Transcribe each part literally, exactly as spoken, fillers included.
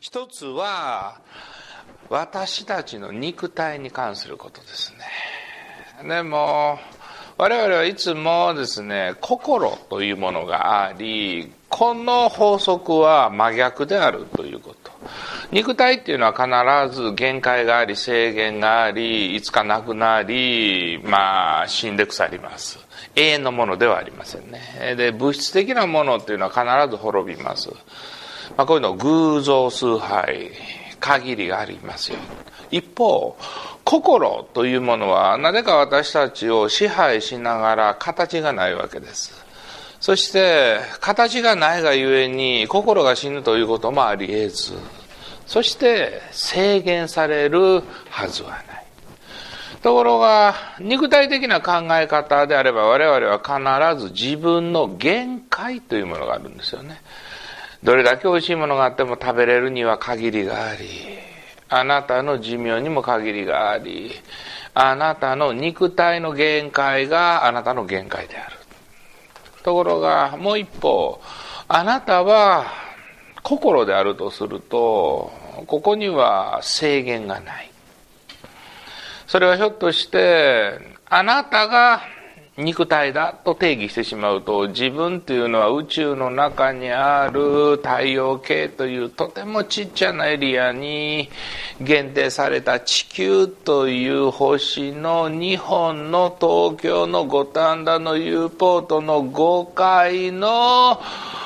一つは私たちの肉体に関することですね。でも我々はいつもですね、心というものがあり、この法則は真逆であるということ。肉体っていうのは必ず限界があり、制限があり、いつかなくなり、まあ死んで腐ります。永遠のものではありませんね。で、物質的なものっていうのは必ず滅びます。まあ、こういうの偶像崇拝、限りがありますよ。一方、心というものはなぜか私たちを支配しながら形がないわけです。そして形がないがゆえに心が死ぬということもあり得ず、そして制限されるはずはない。ところが肉体的な考え方であれば我々は必ず自分の限界というものがあるんですよね。どれだけ美味しいものがあっても食べれるには限りがあり、あなたの寿命にも限りがあり、あなたの肉体の限界があなたの限界である。ところがもう一方、あなたは心であるとすると、ここには制限がない。それはひょっとしてあなたが肉体だと定義してしまうと、自分というのは宇宙の中にある太陽系というとてもちっちゃなエリアに限定された地球という星のにほんの東京の五反田の U ポートのごかいの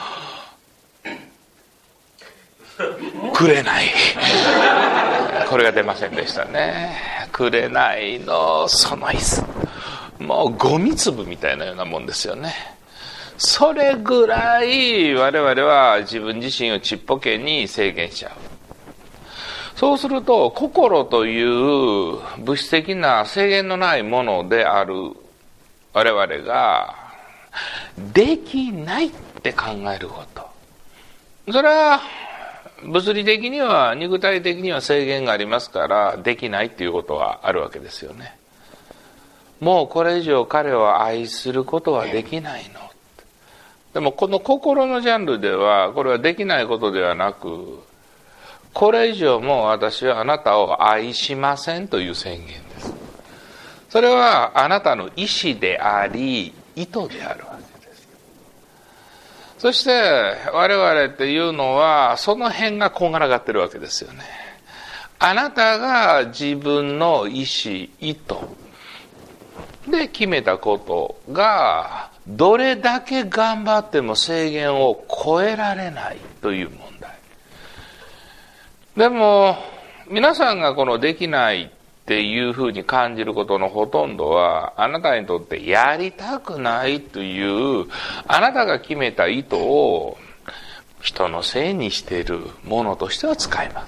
紅これが出ませんでしたね。紅のその椅子、もうゴミ粒みたいなようなもんですよね。それぐらい我々は自分自身をちっぽけに制限しちゃう。そうすると心という物質的な制限のないものである我々ができないって考えること、それは物理的には肉体的には制限がありますからできないっていうことはあるわけですよね。もうこれ以上彼を愛することはできないの。でもこの心のジャンルではこれはできないことではなく、これ以上もう私はあなたを愛しませんという宣言です。それはあなたの意思であり意図であるわけです。そして我々っていうのはその辺がこんがらがってるわけですよね。あなたが自分の意思意図で決めたことがどれだけ頑張っても制限を超えられないという問題。でも皆さんがこのできないっていうふうに感じることのほとんどはあなたにとってやりたくないというあなたが決めた意図を人のせいにしているものとしては使います。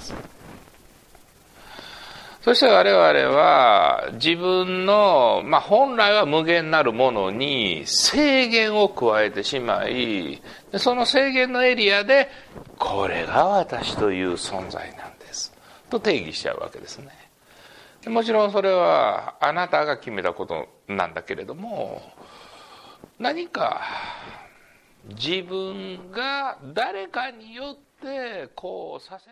そして我々は自分の、まあ、本来は無限なるものに制限を加えてしまい、その制限のエリアでこれが私という存在なんですと定義しちゃうわけですね。もちろんそれはあなたが決めたことなんだけれども、何か自分が誰かによってこうさせ